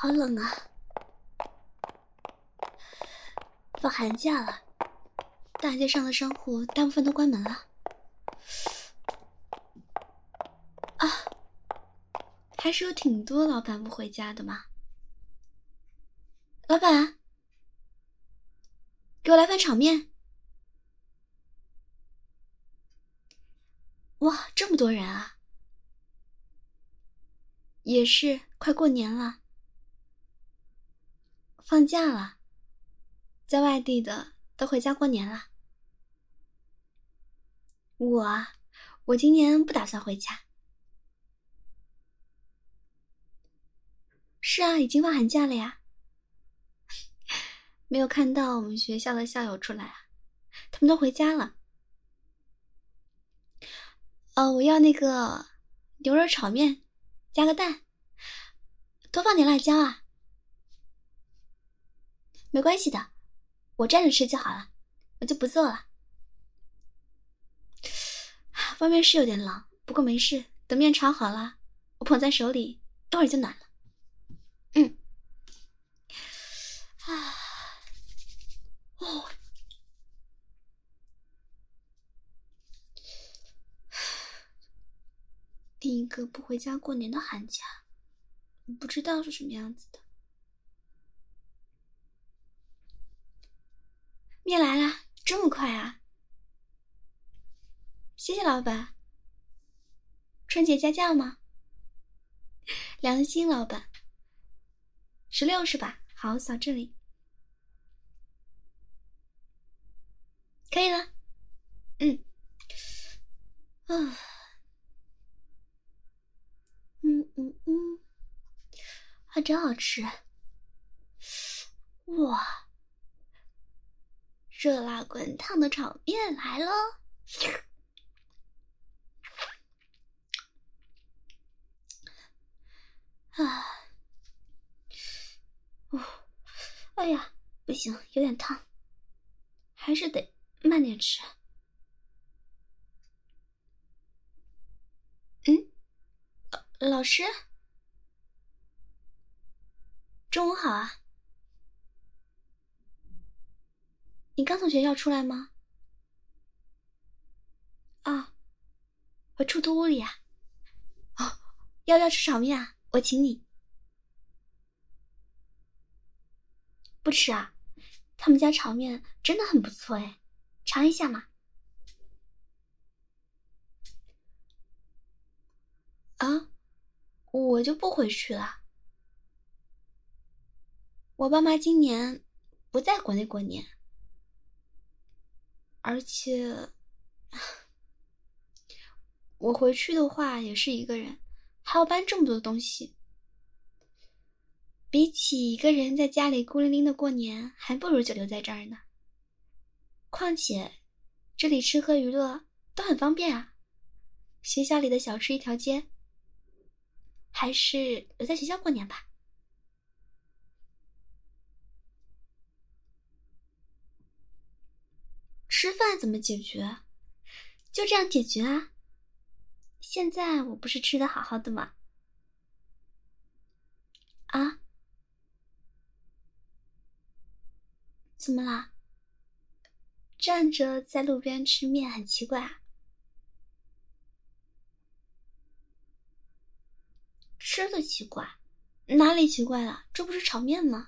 好冷啊！放寒假了，大街上的商户大部分都关门了。啊，还是有挺多老板不回家的嘛。老板，给我来份炒面。哇，这么多人啊！也是快过年了，放假了，在外地的都回家过年了。我今年不打算回家。是啊，已经放寒假了呀。没有看到我们学校的校友出来啊，他们都回家了。我要那个牛肉炒面，加个蛋，多放点辣椒啊。没关系的，我站着吃就好了，我就不坐了。外面是有点冷，不过没事，等面炒好了，我捧在手里，一会儿就暖了。第一个不回家过年的寒假，不知道是什么样子的。面来啦，这么快啊！谢谢老板。春节加价吗？良心老板。16是吧？好，扫这里。可以了。还真好吃。哇，热辣滚烫的炒面来了。哎呀，不行，有点烫，还是得慢点吃。老师，中午好啊。你刚从学校出来吗？啊，我出租屋里啊。要不要吃炒面啊？我请你。不吃啊？他们家炒面真的很不错哎，尝一下嘛。啊，我就不回去了。我爸妈今年不在国内过年，而且我回去的话也是一个人，还要搬这么多东西。比起一个人在家里孤零零的过年，还不如就留在这儿呢。况且这里吃喝娱乐都很方便啊，学校里的小吃一条街。还是留在学校过年吧。吃饭怎么解决？就这样解决啊。现在我不是吃得好好的吗？啊？怎么啦？站着在路边吃面很奇怪啊？吃的奇怪？哪里奇怪了？这不是炒面吗？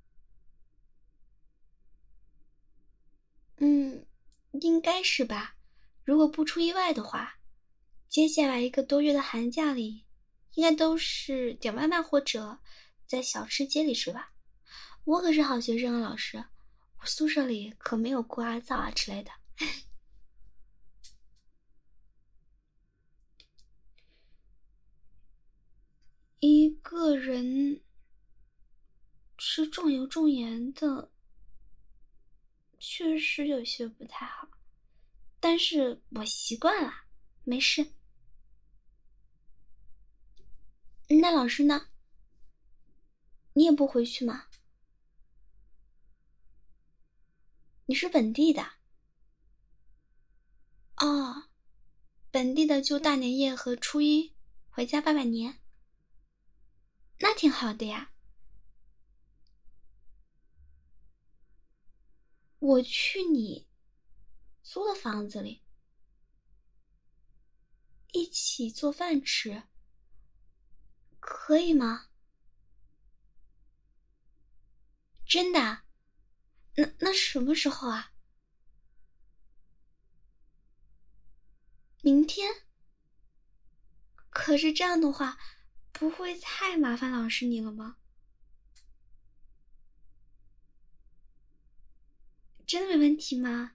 应该是吧。如果不出意外的话，接下来1个多月的寒假里，应该都是点外卖或者在小吃街里吃吧。我可是好学生啊，老师，我宿舍里可没有锅啊灶啊之类的。一个人吃重油重盐的，确实有些不太好，但是我习惯了，没事。那老师呢？你也不回去吗？你是本地的？哦，本地的就大年夜和初一回家拜拜年，那挺好的呀。 我去你租的房子里，一起做饭吃，可以吗？真的啊？那什么时候啊？明天？可是这样的话，不会太麻烦老师你了吗？真的没问题吗？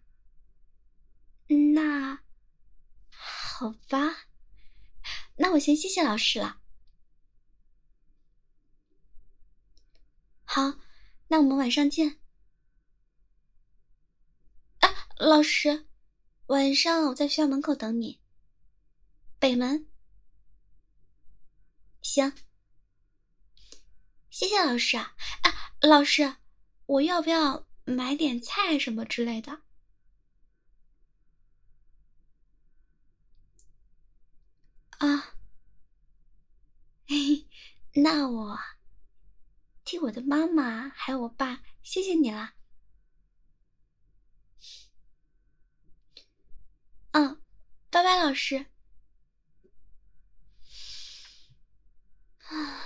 那好吧，那我先谢谢老师了。好，那我们晚上见。老师，晚上我在学校门口等你。北门。行，谢谢老师啊。老师，我要不要买点菜什么之类的？啊，嘿嘿，那我替我的妈妈还有我爸谢谢你啦。嗯，拜拜，老师。啊，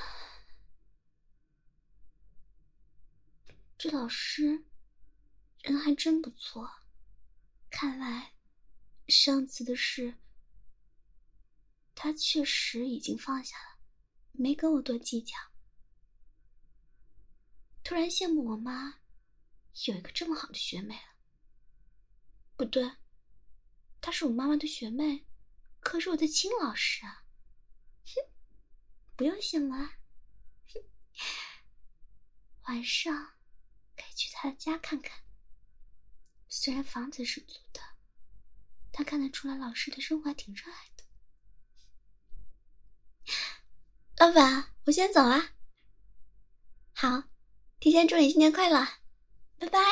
这老师人还真不错，看来上次的事他确实已经放下了，没跟我多计较。突然羡慕我妈有一个这么好的学妹了。不对，她是我妈妈的学妹，可是我的亲老师啊。哼，不用羡慕啊。哼，晚上可以去她的家看看。虽然房子是租的，但看得出来老师的生活还挺热爱的。老板，我先走了。好，提前祝你新年快乐，拜拜。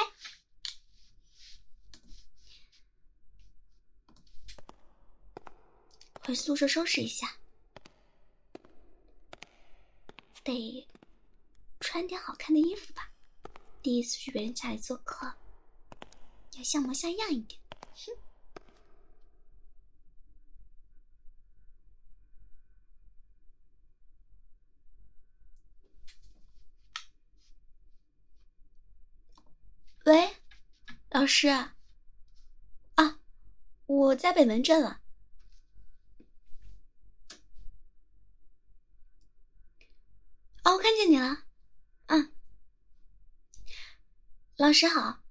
回宿舍收拾一下，得穿点好看的衣服吧。第一次去别人家里做客，要像模像样一点。哼。喂，老师啊，我在北门镇了。哦，我看见你了。嗯，老师好。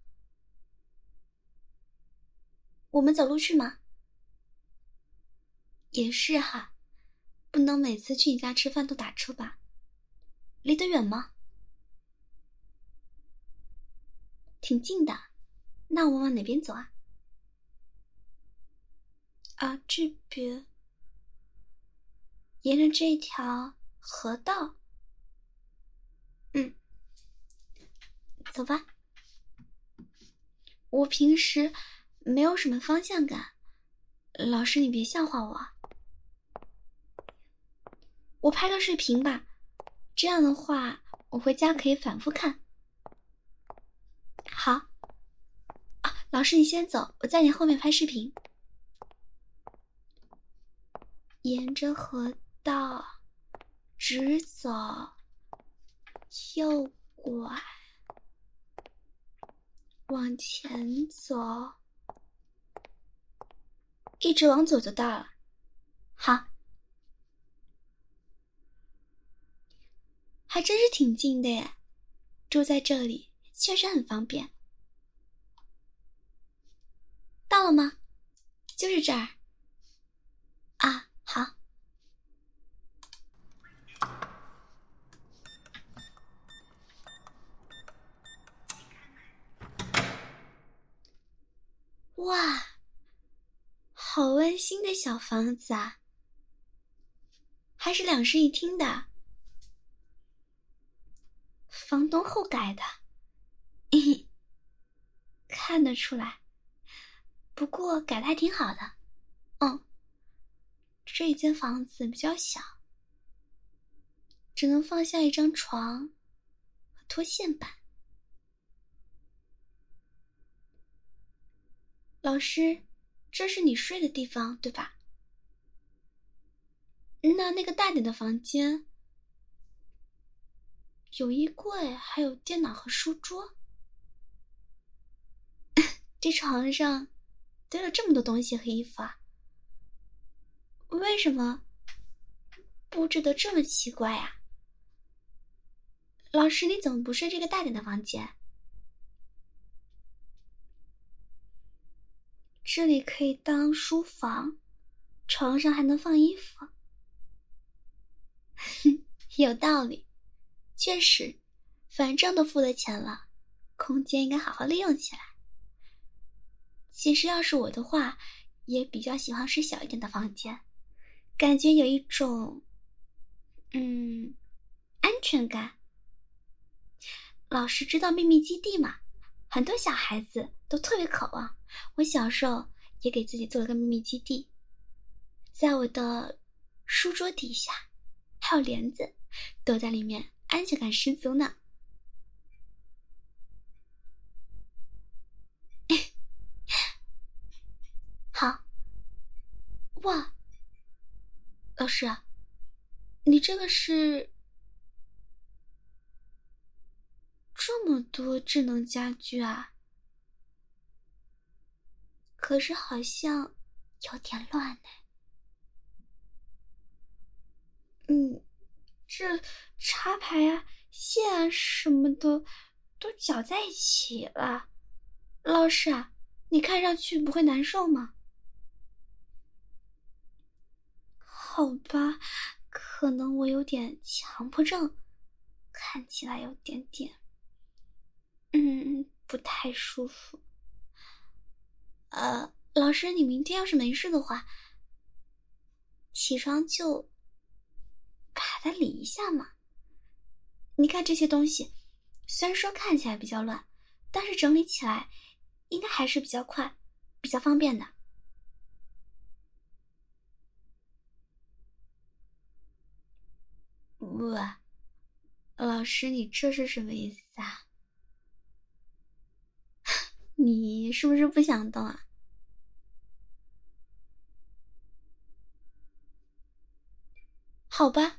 我们走路去吗？也是哈，不能每次去你家吃饭都打车吧？离得远吗？挺近的。那我们往哪边走啊？这边，沿着这条河道。走吧。我平时没有什么方向感，老师你别笑话我。我拍个视频吧，这样的话我回家可以反复看。好。老师你先走，我在你后面拍视频。沿着河道直走，右拐，往前走，一直往左就到了。好，还真是挺近的耶，住在这里确实很方便。到了吗？就是这儿。好。哇，好温馨的小房子啊，还是2室1厅的，房东后改的。看得出来，不过改得还挺好的。这一间房子比较小，只能放下一张床和拖线板。 老师，这是你睡的地方，对吧？那个大点的房间，有衣柜，还有电脑和书桌。这床上堆了这么多东西和衣服啊，为什么布置得这么奇怪啊？老师，你怎么不睡这个大点的房间？这里可以当书房，床上还能放衣服。有道理，确实，反正都付了钱了，空间应该好好利用起来。其实要是我的话，也比较喜欢睡小一点的房间，感觉有一种安全感。老师知道秘密基地吗？很多小孩子都特别渴望，我小时候也给自己做了个秘密基地，在我的书桌底下还有帘子，躲在里面安全感十足呢。好。哇，老师，你这个是这么多智能家居啊，可是好像有点乱呢。这插排啊、线啊什么的都搅在一起了。老师啊，你看上去不会难受吗？好吧，可能我有点强迫症，看起来有点不太舒服。老师，你明天要是没事的话，起床就把它理一下嘛。你看这些东西，虽然说看起来比较乱，但是整理起来应该还是比较快、比较方便的。哇，老师，你这是什么意思啊？你是不是不想动啊？好吧，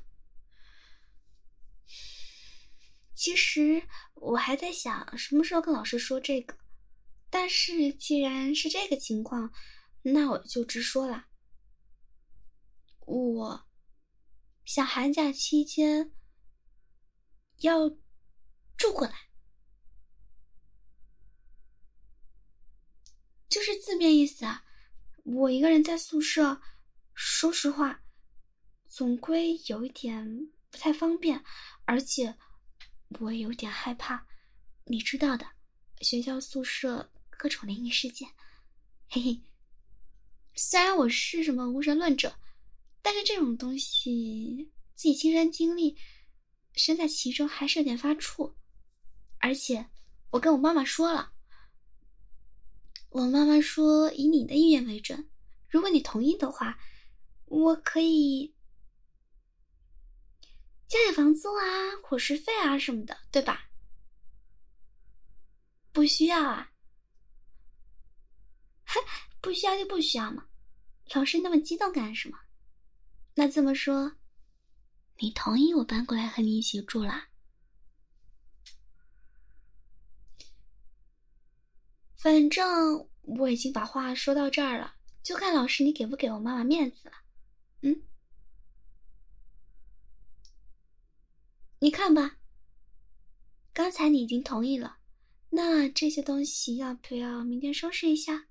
其实我还在想什么时候跟老师说这个，但是既然是这个情况，那我就直说了。我想寒假期间要住过来，就是字面意思啊。我一个人在宿舍，说实话，总归有一点不太方便，而且我也有点害怕。你知道的，学校宿舍各种灵异事件，嘿嘿。虽然我是什么无神论者，但是这种东西自己亲身经历，身在其中还是有点发怵。而且我跟我妈妈说了，我妈妈说以你的意愿为准，如果你同意的话，我可以交点房租啊、伙食费啊什么的，对吧？不需要啊。不需要就不需要嘛，老师那么激动干什么？那这么说，你同意我搬过来和你一起住啦？反正我已经把话说到这儿了，就看老师你给不给我妈妈面子了。你看吧，刚才你已经同意了，那这些东西要不要明天收拾一下？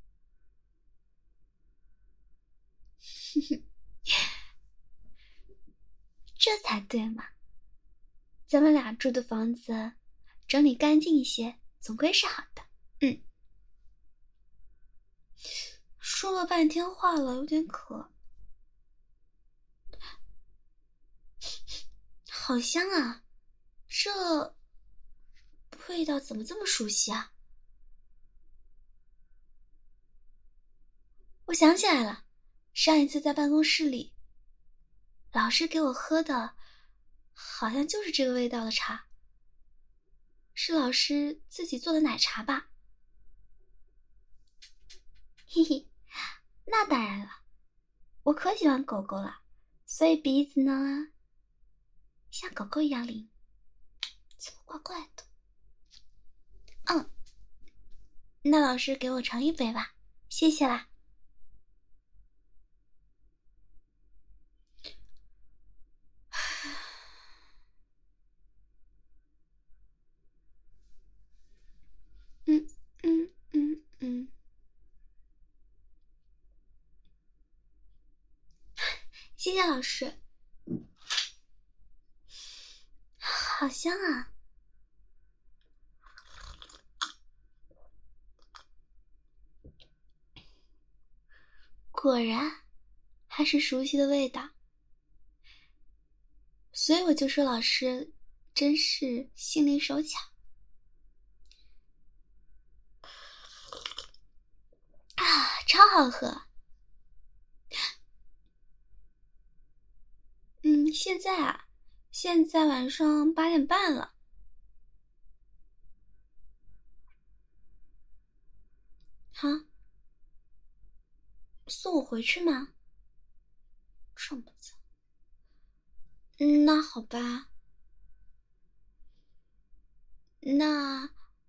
这才对嘛，咱们俩住的房子整理干净一些，总归是好的。说了半天话了，有点渴。好香啊，这味道怎么这么熟悉啊？我想起来了，上一次在办公室里，老师给我喝的好像就是这个味道的茶，是老师自己做的奶茶吧？ 嘿嘿，那当然了，我可喜欢狗狗了，所以鼻子呢，像狗狗一样灵。怎么怪怪的？嗯，那老师给我盛一杯吧，谢谢啦。嗯嗯嗯嗯，谢谢老师，好香啊！果然还是熟悉的味道，所以我就说老师真是心灵手巧啊，超好喝。现在啊，现在晚上8点半了。好，送我回去吗？这么早？那好吧。那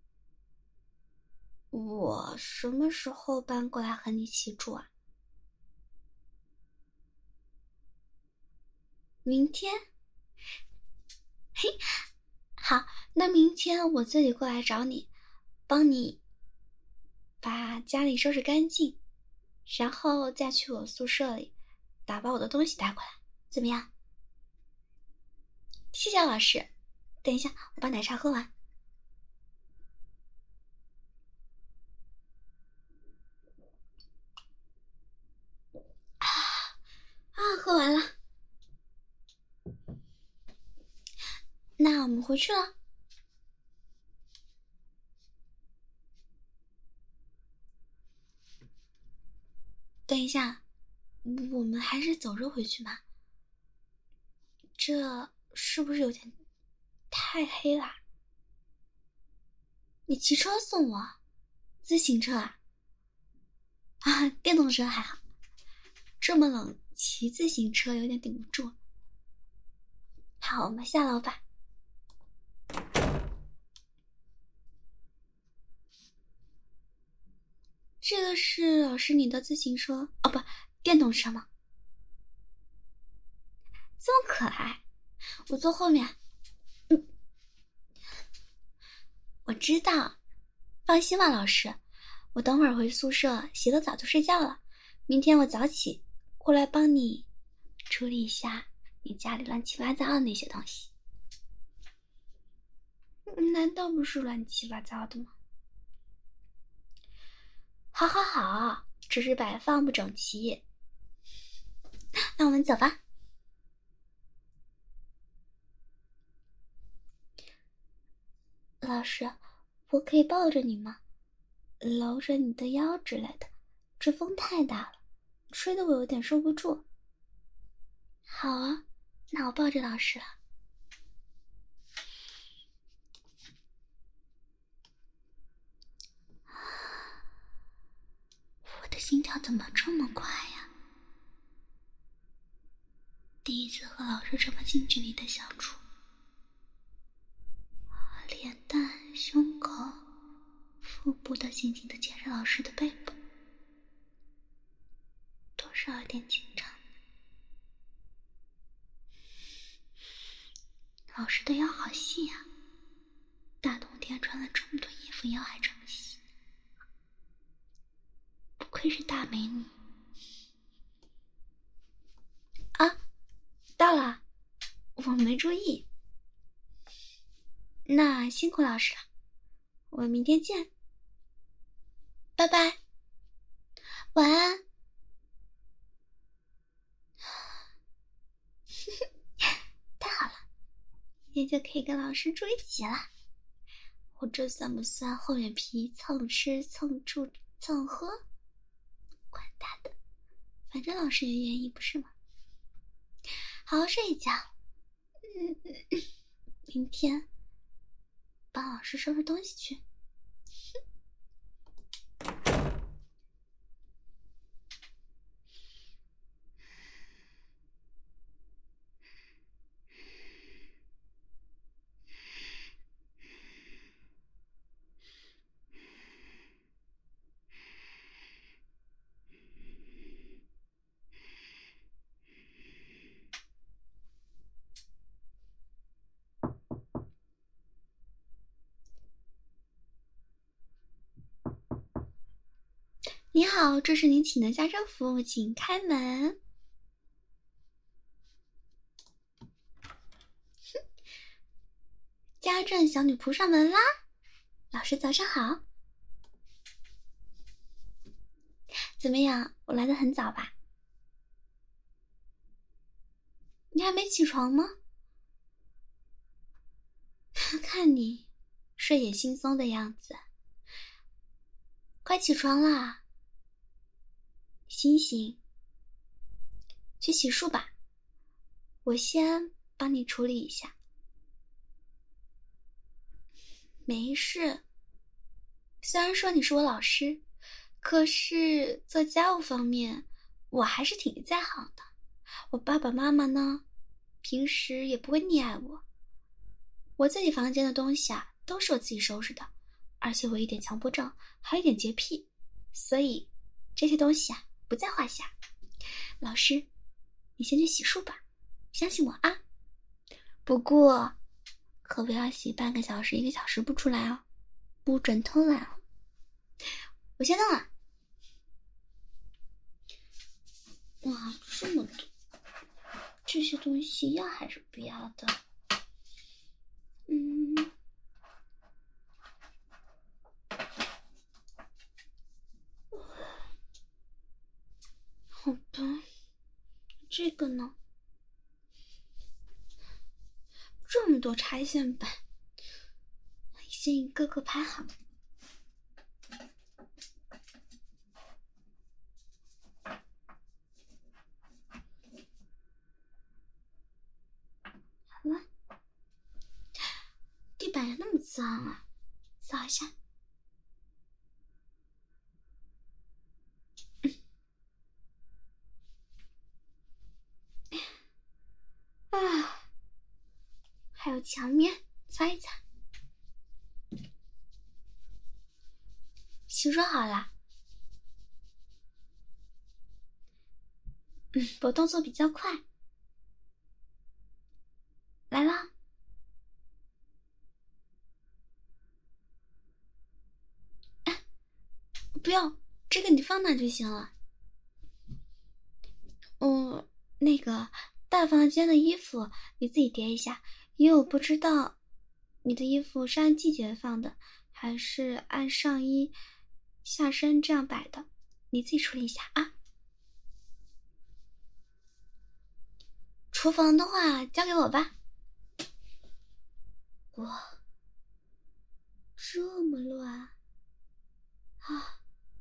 我什么时候搬过来和你一起住啊？明天？嘿，好，那明天我自己过来找你，帮你把家里收拾干净，然后再去我宿舍里把我的东西带过来，怎么样？谢谢老师。等一下，我把奶茶喝完。喝完了。那我们回去了。等一下，我们还是走着回去吧。这是不是有点太黑啦？你骑车送我？自行车啊？啊，电动车还好，这么冷，骑自行车有点顶不住。好，我们下楼吧。这个是老师你的自行车哦，不，电动车吗？这么可爱，我坐后面。我知道，放心吧，老师。我等会儿回宿舍洗了澡就睡觉了。明天我早起过来帮你处理一下你家里乱七八糟的那些东西。难道不是乱七八糟的吗？好好好，只是摆放不整齐。那我们走吧。老师，我可以抱着你吗？搂着你的腰之类的，这风太大了，吹得我有点受不住。好啊，那我抱着老师了。我的心跳怎么这么快呀？第一次和老师这么近距离的相处，脸蛋、胸口、腹部都紧紧的牵着老师的背部，多少有点紧张。老师的腰好细呀，大冬天穿了这么多衣服，腰还这么细，不愧是大美女啊！到了，我没注意。那辛苦老师了，我们明天见，拜拜，晚安。太好了，明天就可以跟老师住一起了。我这算不算厚脸皮蹭吃蹭住蹭喝？管他的，反正老师也愿意，不是吗？好好睡一觉。明天帮老师收拾东西去。 你好，这是您请的家政服务，请开门。家政小女仆上门啦！老师早上好。怎么样，我来的很早吧？你还没起床吗？看你睡眼惺忪的样子，快起床啦！醒醒，去洗漱吧，我先帮你处理一下。没事，虽然说你是我老师，可是做家务方面我还是挺在行的。我爸爸妈妈呢，平时也不会溺爱我。我自己房间的东西啊，都是我自己收拾的，而且我一点强迫症，还有一点洁癖，所以这些东西啊不在话下。老师，你先去洗漱吧，相信我啊。不过可不要洗半个小时、1个小时不出来哦，不准偷懒哦。我先动了。哇，这么多，这些东西要还是不要的？好的，这个呢？这么多拆线板，先一个个排好。好了，地板也那么脏啊，扫一下。啊，还有墙面，擦一擦。洗漱好了。我动作比较快。来啦。不要，这个你放那就行了。那个大房间的衣服你自己叠一下，因为我不知道你的衣服是按季节放的，还是按上衣、下身这样摆的，你自己处理一下啊。厨房的话交给我吧。哇，这么乱啊！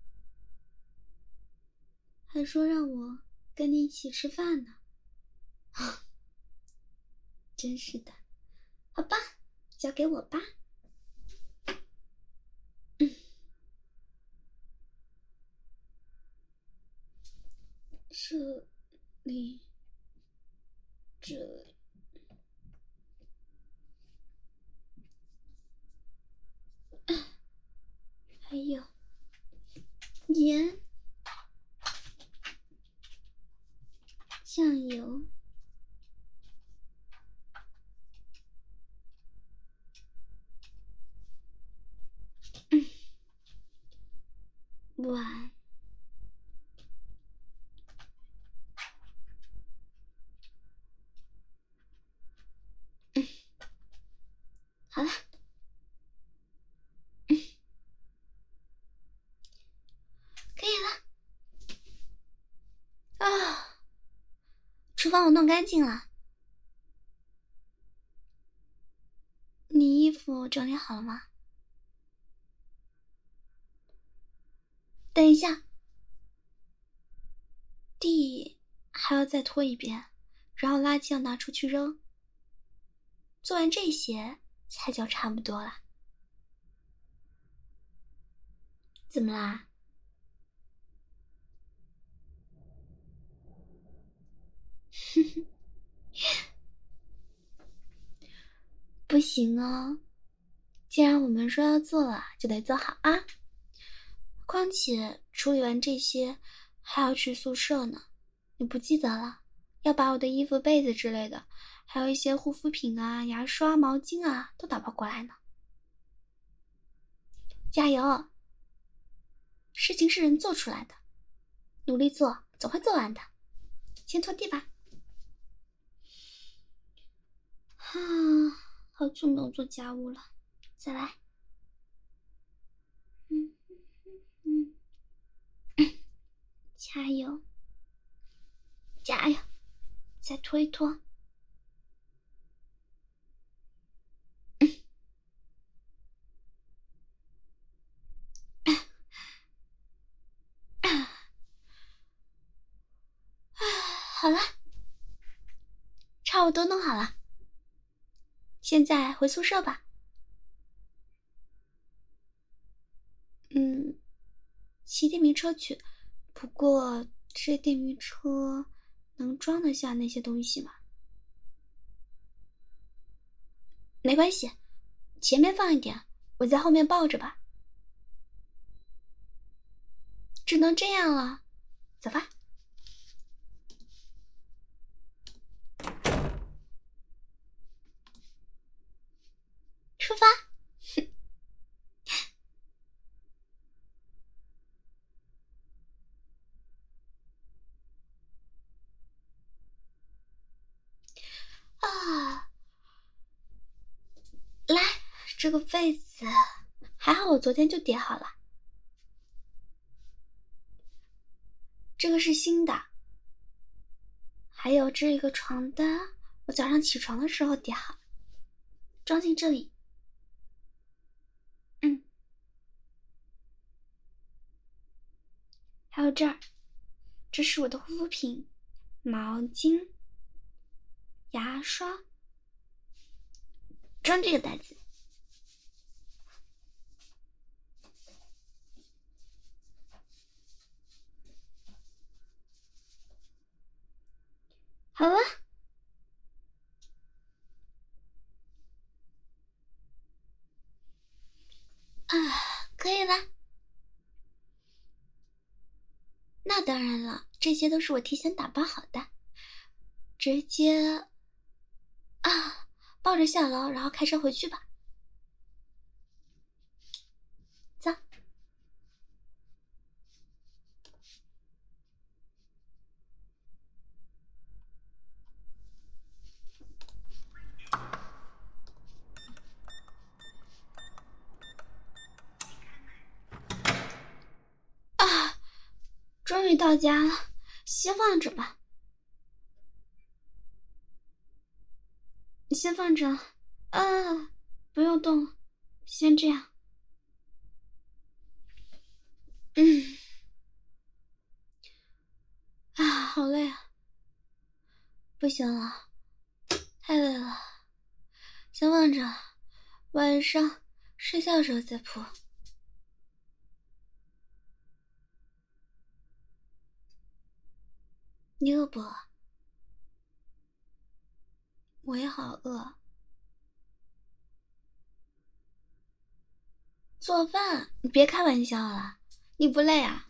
还说让我跟你一起吃饭呢，真是的。好吧，交给我吧。这里，这里，还有盐、酱油。碗。好了。可以了。啊，厨房我弄干净了。你衣服整理好了吗？等一下，地还要再拖一遍，然后垃圾要拿出去扔。做完这些菜就差不多了。怎么啦？不行哦，既然我们说要做了，就得做好啊。况且处理完这些还要去宿舍呢，你不记得了？要把我的衣服、被子之类的，还有一些护肤品啊、牙刷、毛巾啊都打包过来呢。加油！ 事情是人做出来的，努力做总会做完的。先拖地吧。好久没有做家务了，再来。加油，加油，再拖一拖。好了，差不多弄好了，现在回宿舍吧。骑电瓶车去，不过这电瓶车能装得下那些东西吗？没关系，前面放一点，我在后面抱着吧。只能这样了，走吧。出发。来，这个被子还好我昨天就叠好了，这个是新的，还有这个床单我早上起床的时候叠好，装进这里。还有这儿，这是我的护肤品，毛巾、牙刷，装这个袋子。好了，可以了。那当然了，这些都是我提前打包好的，直接抱着下楼，然后开车回去吧。走。终于到家了，先放着吧。你先放着，不用动了，先这样。好累啊，不行了，太累了，先放着，晚上睡觉的时候再铺。你饿不饿？我也好饿。做饭？你别开玩笑了，你不累啊？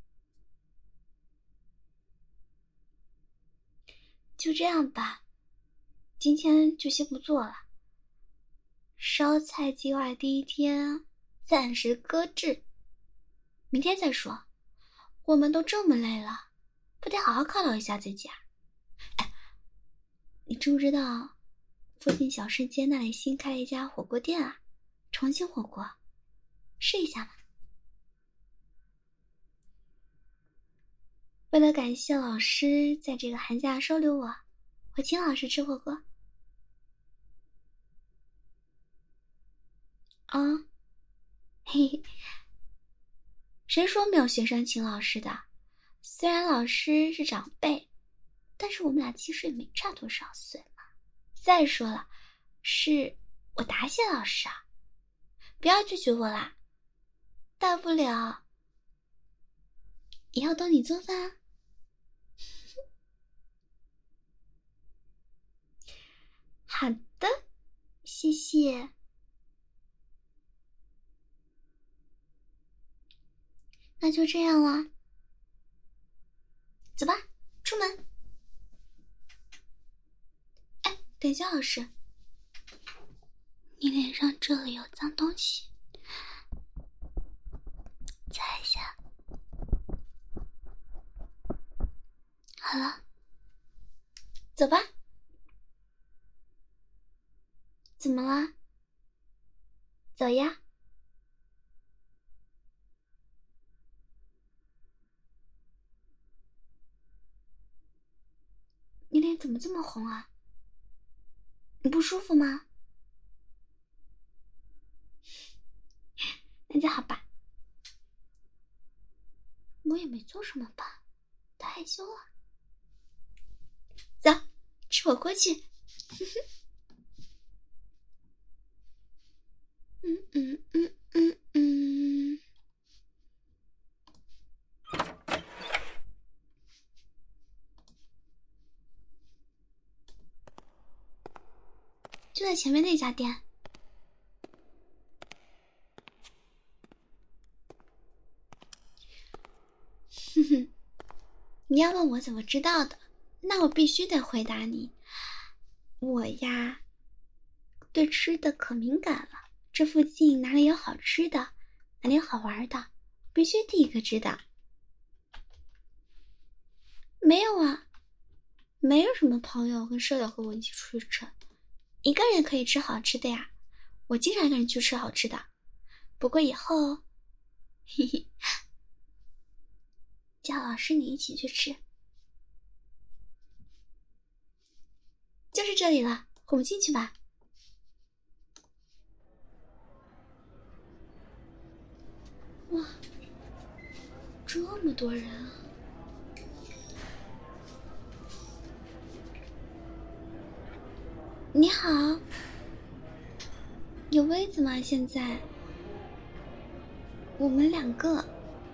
就这样吧，今天就先不做了。烧菜计划第一天暂时搁置，明天再说。我们都这么累了，不得好好犒劳一下自己啊？你知不知道附近小吃街那里新开了一家火锅店啊？重庆火锅，试一下嘛。为了感谢老师在这个寒假收留我，我请老师吃火锅。嘿嘿，谁说没有学生请老师的？虽然老师是长辈，但是我们俩其实也没差多少岁嘛。再说了，是我答谢老师啊，不要拒绝我啦，大不了以后都你做饭。好的，谢谢。那就这样了，走吧，出门。等一下，老师，你脸上这里有脏东西，擦一下。 好了，走吧。怎么了？走呀。你脸怎么这么红啊？你不舒服吗？那就好吧。我也没做什么吧，太害羞了。走，吃火锅去。就在前面那家店。哼哼，你要问我怎么知道的，那我必须得回答你。我呀，对吃的可敏感了，这附近哪里有好吃的，哪里有好玩的，必须第一个知道。没有啊，没有什么朋友跟舍友和我一起出去吃，一个人可以吃好吃的呀。我经常一个人去吃好吃的，不过以后，嘿嘿，叫老师你一起去吃。就是这里了，我们进去吧。哇，这么多人啊！你好，有位子吗？现在我们2个。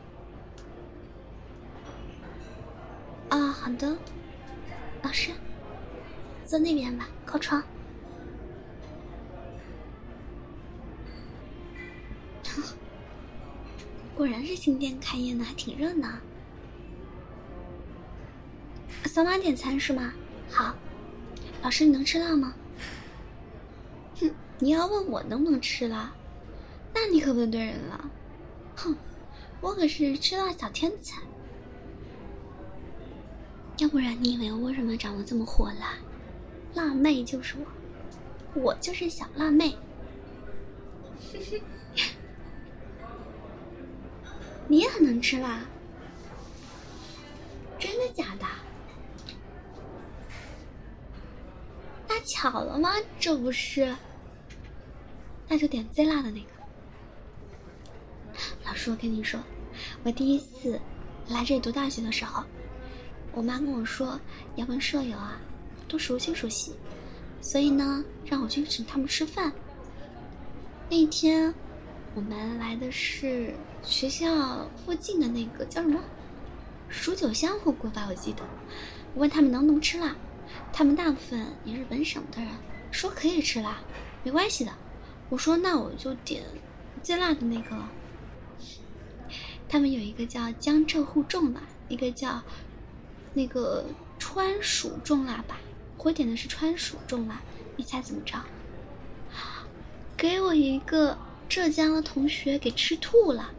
啊，好的，老师，坐那边吧，靠窗。果然是新店开业呢，还挺热闹。扫码点餐是吗？好，老师你能吃辣吗？哼，你要问我能不能吃辣，那你可问对人了。哼，我可是吃辣小天才。要不然你以为我为什么长得这么火辣？辣妹就是我，我就是小辣妹。你也很能吃辣？真的假的？那巧了吗？这不是？那就点最辣的那个。老师，我跟你说，我第一次来这里读大学的时候，我妈跟我说要跟舍友啊多熟悉熟悉，所以呢让我去请他们吃饭。那一天我们来的是学校附近的那个叫什么蜀九香火锅吧，我记得。我问他们能不能吃辣，他们大部分也是本省的人，说可以吃辣，没关系的。我说那我就点最辣的那个。他们有一个叫江浙沪重辣，一个叫那个川蜀重辣吧，我点的是川蜀重辣，你猜怎么着？给我一个浙江的同学给吃吐了，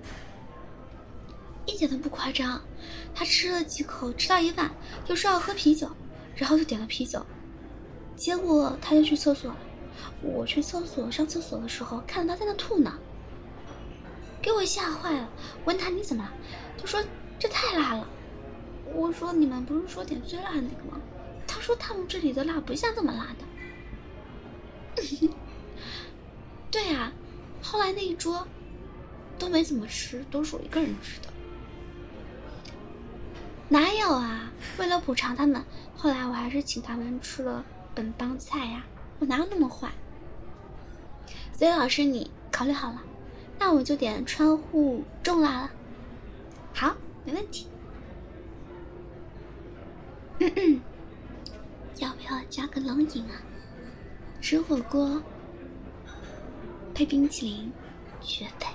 一点都不夸张。他吃了几口，吃到一半就说要喝啤酒，然后就点了啤酒，结果他就去厕所了。我去厕所上厕所的时候，看到他在那吐呢，给我吓坏了。问他你怎么了？他说这太辣了。我说你们不是说点最辣的那个吗？他说他们这里的辣不像这么辣的。对啊，后来那一桌都没怎么吃，都是我一个人吃的。哪有啊？为了补偿他们，后来我还是请他们吃了本帮菜呀。我哪有那么坏？所以老师你考虑好了，那我就点川沪重辣了。好，没问题。要不要加个冷饮啊？吃火锅配冰淇淋绝配。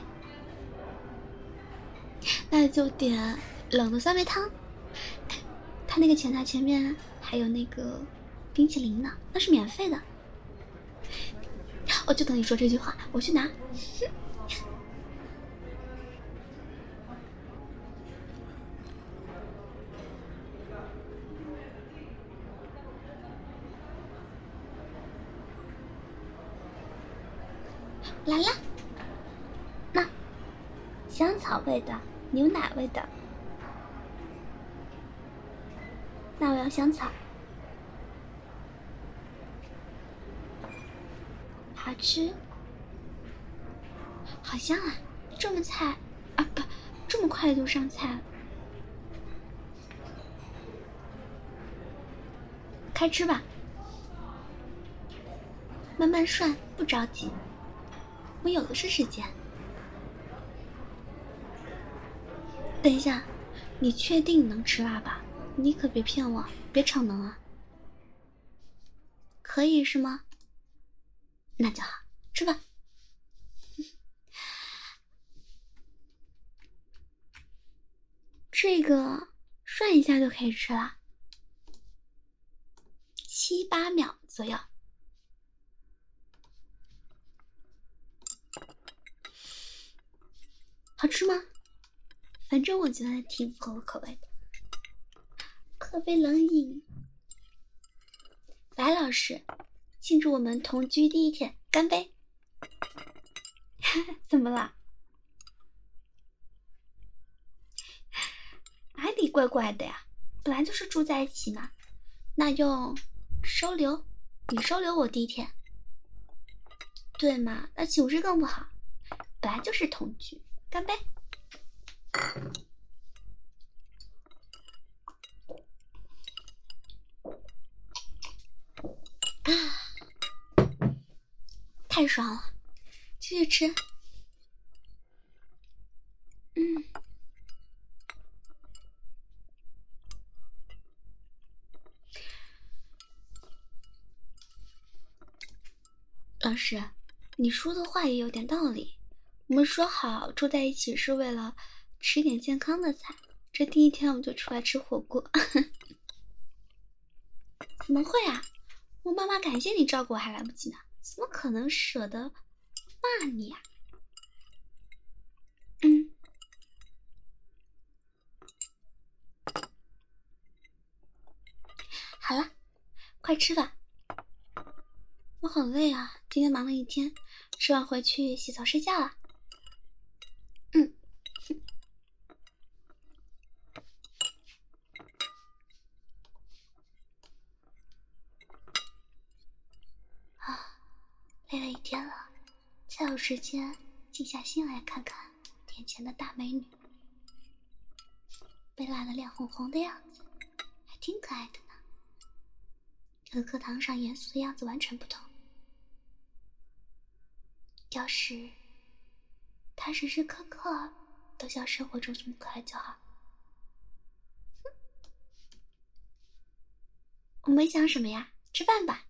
那就点冷的酸梅汤。他那个前台前面还有那个冰淇淋呢，那是免费的。我就等你说这句话，我去拿。 来啦，那香草味的，牛奶味的，那我要香草。好吃，好香啊！这么菜啊，不，这么快就上菜了。开吃吧，慢慢涮，不着急，我有的是时间。等一下，你确定能吃辣吧？你可别骗我，别逞能啊！可以是吗？那就好，吃吧。这个涮一下就可以吃了，7、8秒左右。好吃吗？反正我觉得挺符合我口味的。喝杯冷饮。来，老师，庆祝我们同居第1天，干杯！怎么了？哪里怪怪的呀？本来就是住在一起嘛。那用收留，你收留我第1天，对嘛？那岂不是更不好？本来就是同居，干杯！啊，太爽了，继续吃。老师，你说的话也有点道理。我们说好住在一起是为了吃点健康的菜，这第1天我们就出来吃火锅。怎么会啊？我妈妈感谢你照顾我还来不及呢，怎么可能舍得骂你啊？好了，快吃吧。我好累啊，今天忙了1天，吃完回去洗澡睡觉了。累了1天了，才有时间静下心来看看眼前的大美女。被辣得脸红红的样子，还挺可爱的呢。和课堂上严肃的样子完全不同。要是她时时刻刻都像生活中这么可爱就好。我没想什么呀，吃饭吧。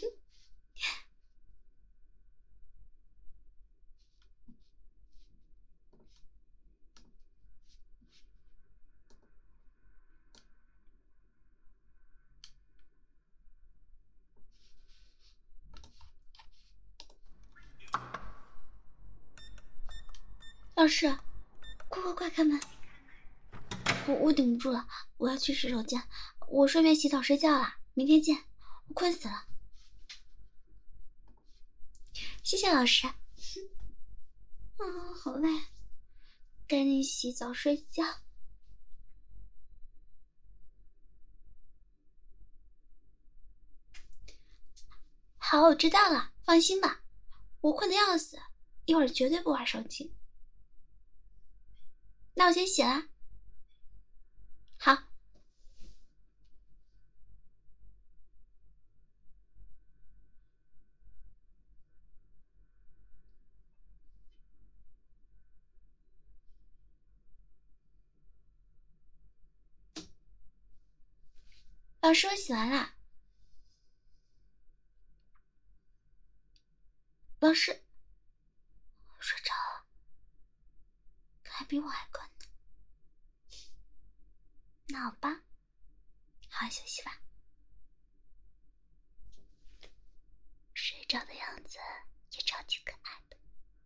老师，快开门！我顶不住了，我要去洗手间。我顺便洗澡睡觉了，明天见。我困死了。谢谢老师。好累，赶紧洗澡睡觉。好，我知道了，放心吧，我困得要死，一会儿绝对不玩手机。那我先洗了。好。老师，我洗完了。老师，我睡着了，还比我还困呢。那好吧，好好休息吧。睡着的样子也超级可爱的。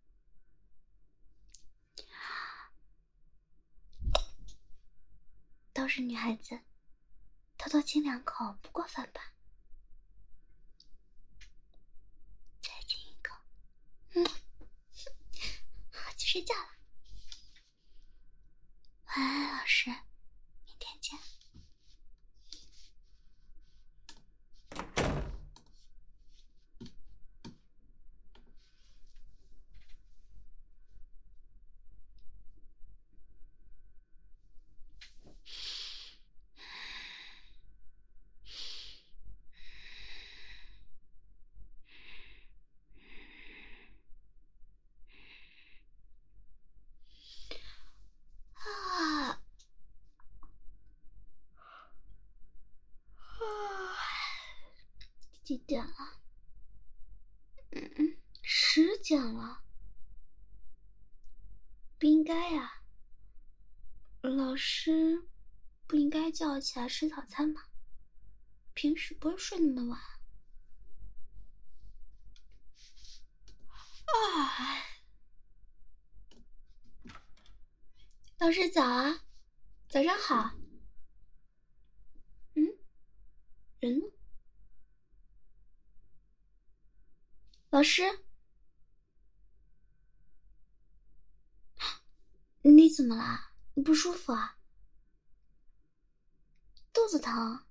都是女孩子，偷偷亲2口不过分吧？再亲1口。 睡觉了。晚安，老师，明天见。几点了？10点了。不应该啊，老师不应该叫我起来吃早餐吗？平时不会睡那么晚。老师早啊，早上好。人呢？老师，你怎么啦？你不舒服啊？肚子疼？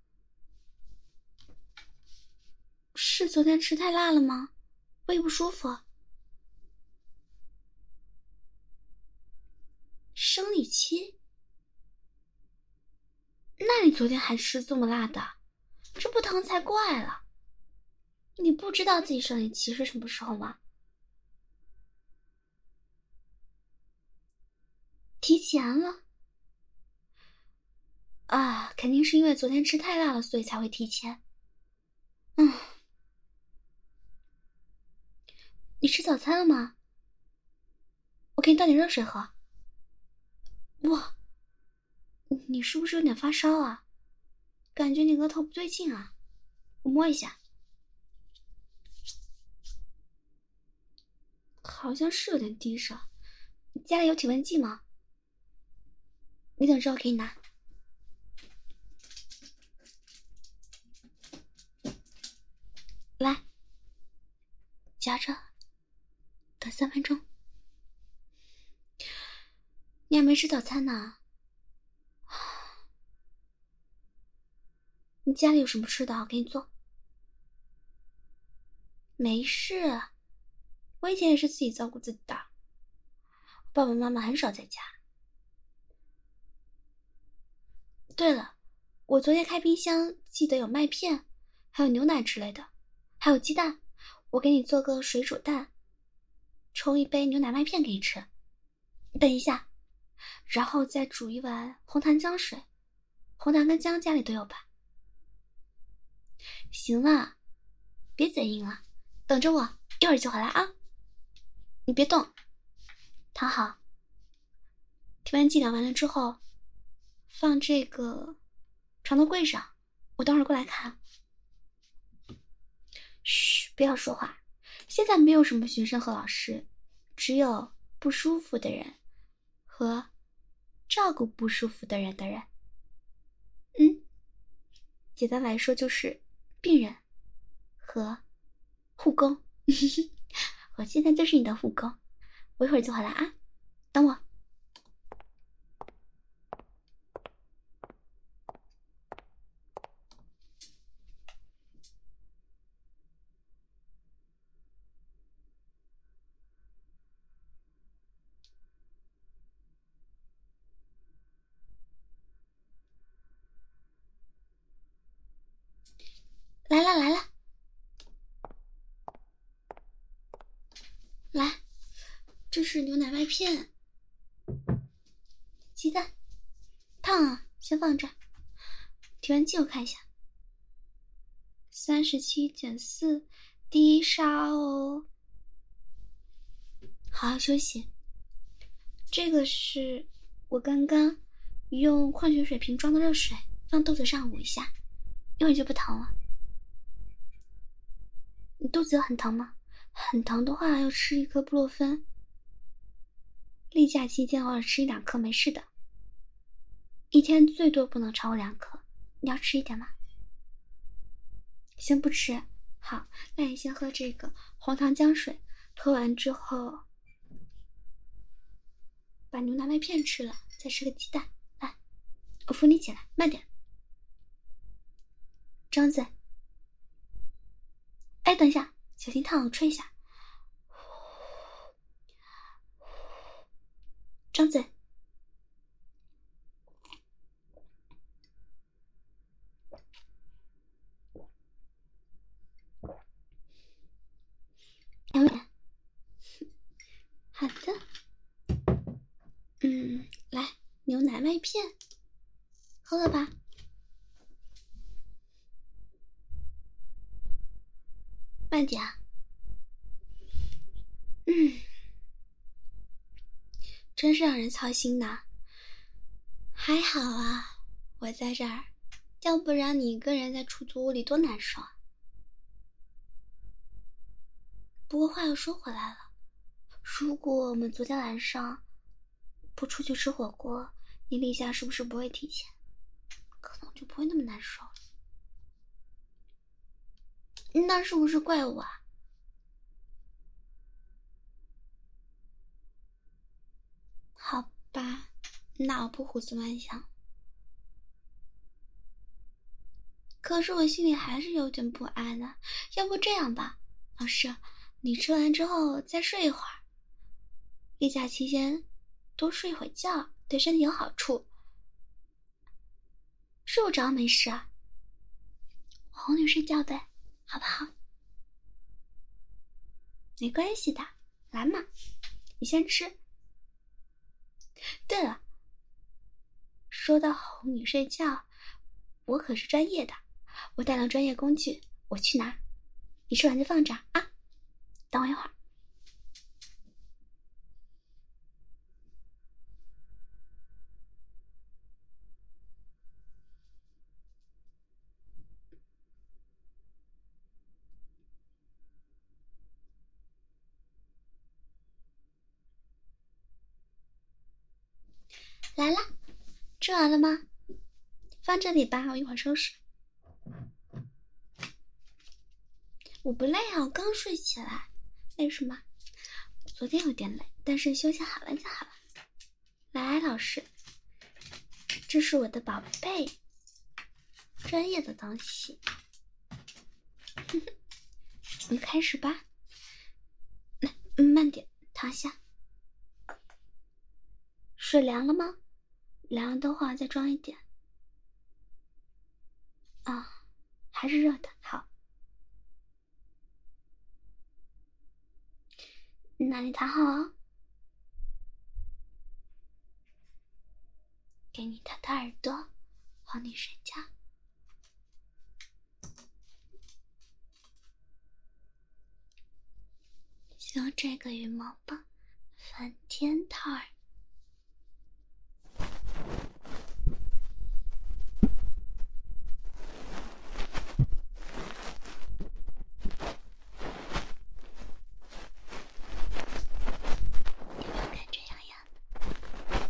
是昨天吃太辣了吗？胃不舒服？生理期？那你昨天还吃这么辣的？这不疼才怪了。你不知道自己生理期是什么时候吗？提前了啊，肯定是因为昨天吃太辣了，所以才会提前。你吃早餐了吗？我给你倒点热水喝。哇，你是不是有点发烧啊？感觉你额头不对劲啊，我摸一下。好像是有点低烧。你家里有体温计吗？你等着，我给你拿。来，夹着，等3分钟。你还没吃早餐呢。你家里有什么吃的？我给你做。没事，我以前也是自己照顾自己的。爸爸妈妈很少在家。对了，我昨天开冰箱，记得有麦片，还有牛奶之类的，还有鸡蛋。我给你做个水煮蛋，冲一杯牛奶麦片给你吃。等一下，然后再煮一碗红糖姜水。红糖跟姜家里都有吧？行了，别嘴硬了，等着我，一会儿就回来啊。你别动，躺好。体温计量完了之后，放这个床头柜上，我等会儿过来看。嘘，不要说话。现在没有什么学生和老师，只有不舒服的人和照顾不舒服的人。简单来说就是病人和护工。我现在就是你的护工，我一会儿就回来啊，等我。来了，来，这是牛奶麦片，鸡蛋，烫啊，先放这儿。体温计我看一下，37.4，低烧哦。好好休息。这个是我刚刚用矿泉水瓶装的热水，放肚子上捂一下，一会儿就不疼了。你肚子有很疼吗？很疼的话要吃1颗布洛芬。例假期间偶尔吃1-2颗没事的，一天最多不能超过2颗。你要吃一点吗？先不吃。好，那你先喝这个红糖姜水，喝完之后把牛奶麦片吃了，再吃个鸡蛋。来，我扶你起来，慢点。张嘴。哎，等一下，小心烫，我吹一下。张嘴。两脸。好的。来，牛奶麦片，喝了吧。慢点啊。真是让人操心呐。还好啊，我在这儿，要不然你一个人在出租屋里多难受啊。不过话又说回来了，如果我们昨天晚上不出去吃火锅，你立夏是不是不会提前？可能就不会那么难受了。那是不是怪我啊？好吧，那我不胡思乱想。可是我心里还是有点不安的。要不这样吧，老师，你吃完之后再睡一会儿。例假期间多睡一会儿觉，对身体有好处。睡不着没事啊，我哄你睡觉呗，好不好？没关系的，来嘛，你先吃。对了，说到哄你睡觉，我可是专业的，我带了专业工具，我去拿。你吃完就放着啊，等我一会儿。来了，吃完了吗？放这里吧，我一会儿收拾。我不累啊，我刚睡起来。累什么？昨天有点累，但是休息好了就好了。来，老师，这是我的宝贝，专业的东西。我们开始吧。来，慢点，躺下。水凉了吗？凉了的话再装一点。啊，还是热的，好。那你躺好哦。给你掏掏耳朵，哄你睡觉。用这个羽毛棒翻天套儿。有没有感觉痒痒的？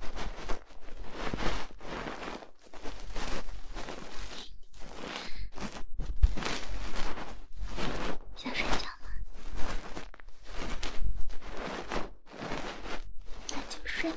想睡觉吗？那就睡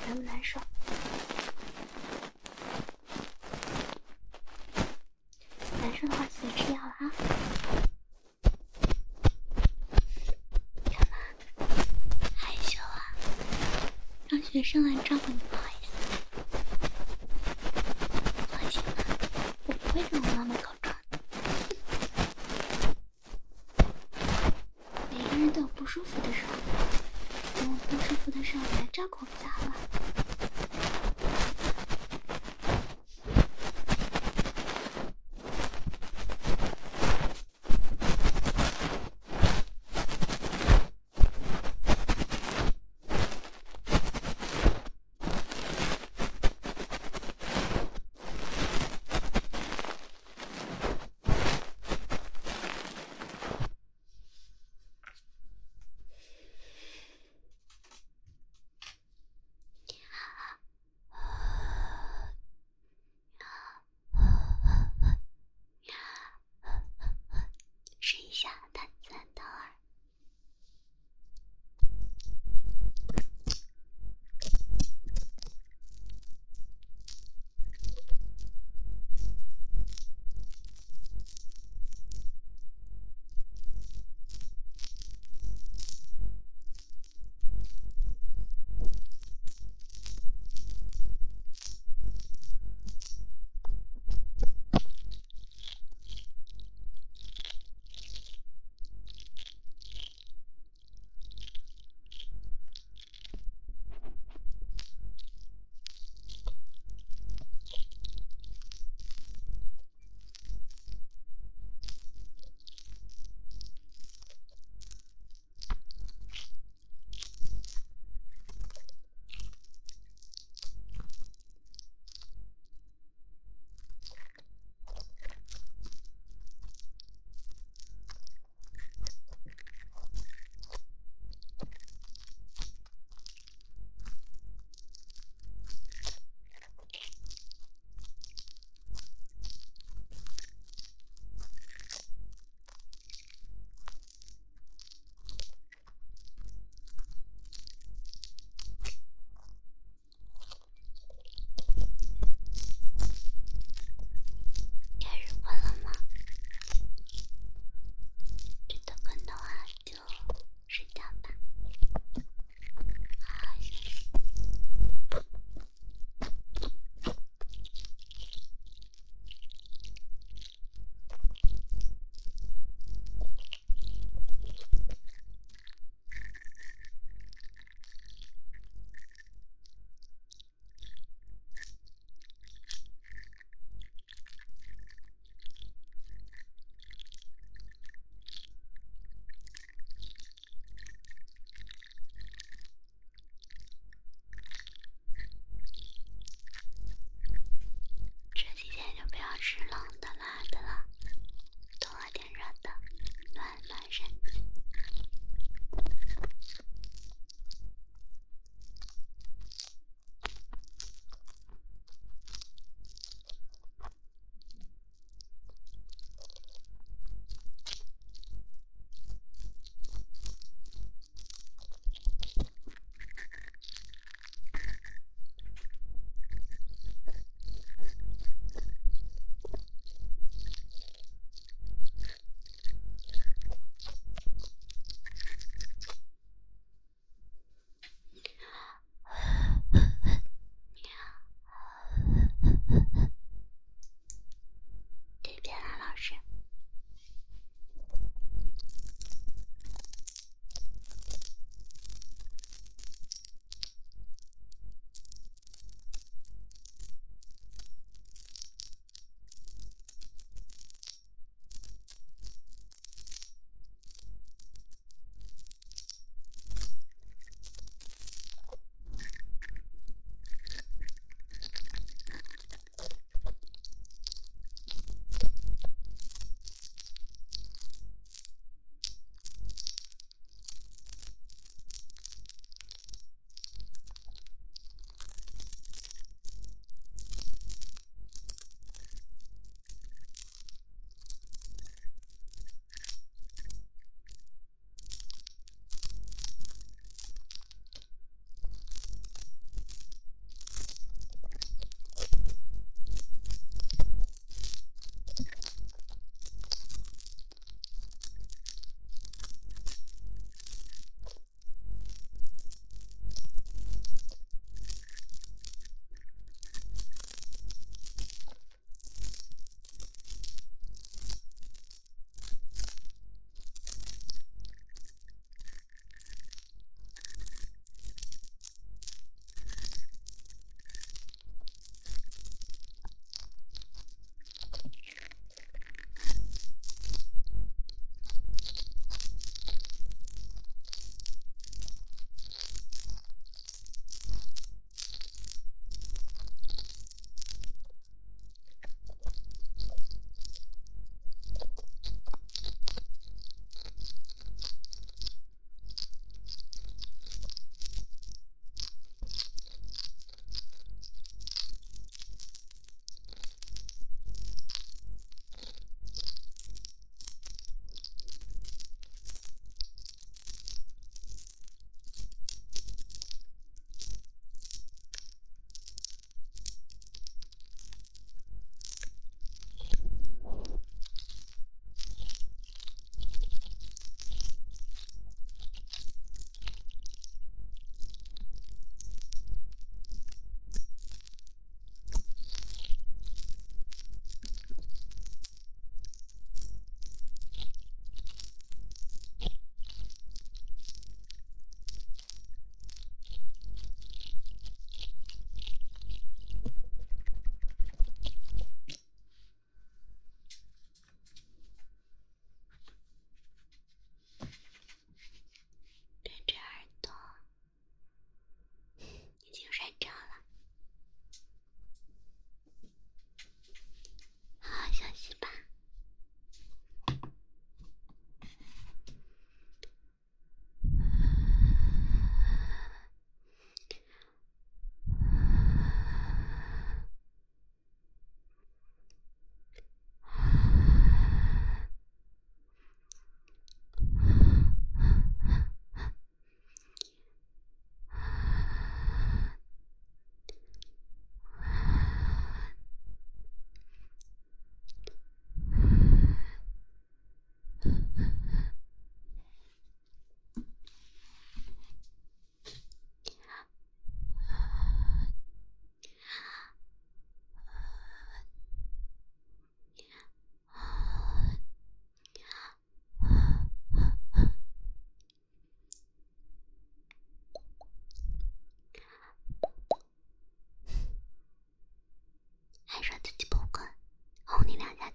难不难受？难受的话记得吃药了啊！干嘛？害羞啊？让学生来照顾你，不好意思。放心吧，我不会让我妈妈告状的。每个人都有不舒服的时候，等我不舒服的时候来照顾我就好了。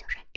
就睡。